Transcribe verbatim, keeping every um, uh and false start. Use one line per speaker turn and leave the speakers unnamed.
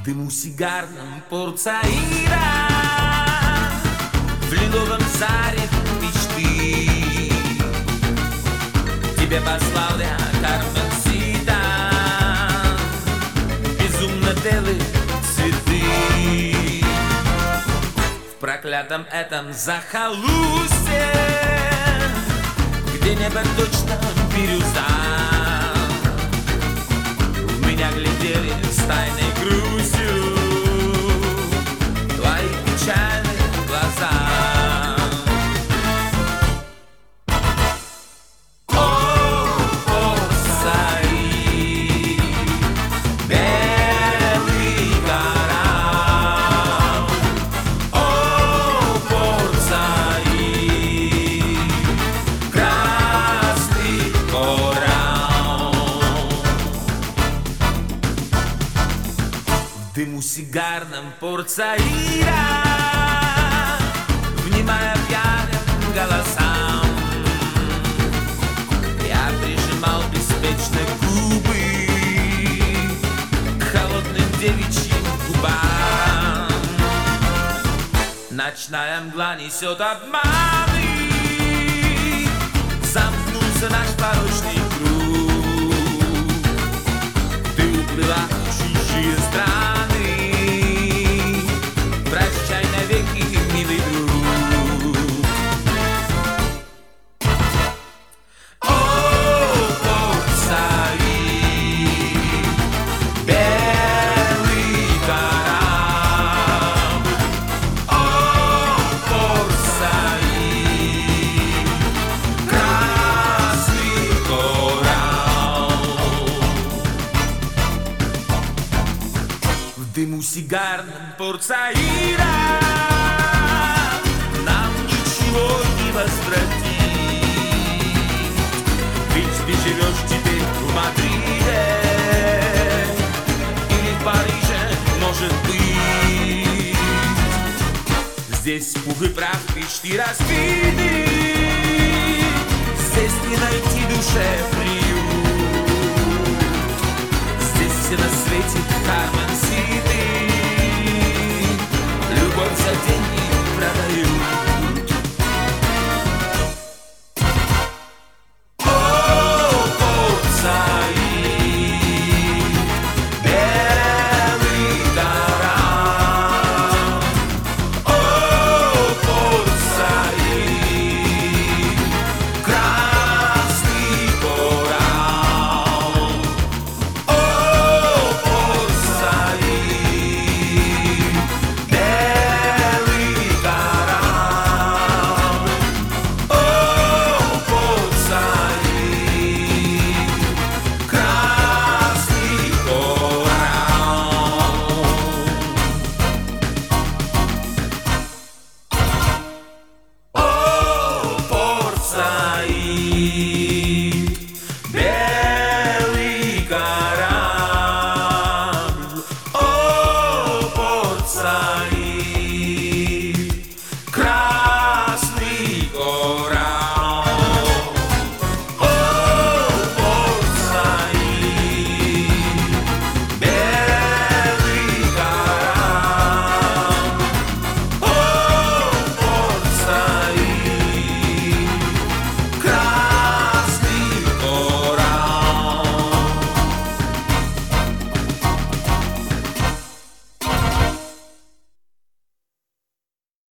дыму сигарном порцаира, в лиловом заре мечты. Тебе послал я Карменсита, безумно белые цветы. В проклятом этом захолустье, где небо точно бирюза, в меня глядели с тайной грустью твои печальные глаза. В дыму сигарном порцаира, внимая пьяным голосам, я прижимал беспечно губы к холодным девичьим губам. Ночная мгла несет обманы, замкнулся наш порочный круг. Ты уплыла в чужие страны, прощай навеки, милый друг. О, порт-Саид, белый корабль. О, порт-Саид, красный коралл. В дыму сигарном порт-Саида нам ничего не возвратить, ведь ты живешь теперь в Мадриде или в Париже, может быть. Здесь пух и прах, мечты разбиты, здесь не найти душе приют. Здесь все на свете Карменситы, любовь за день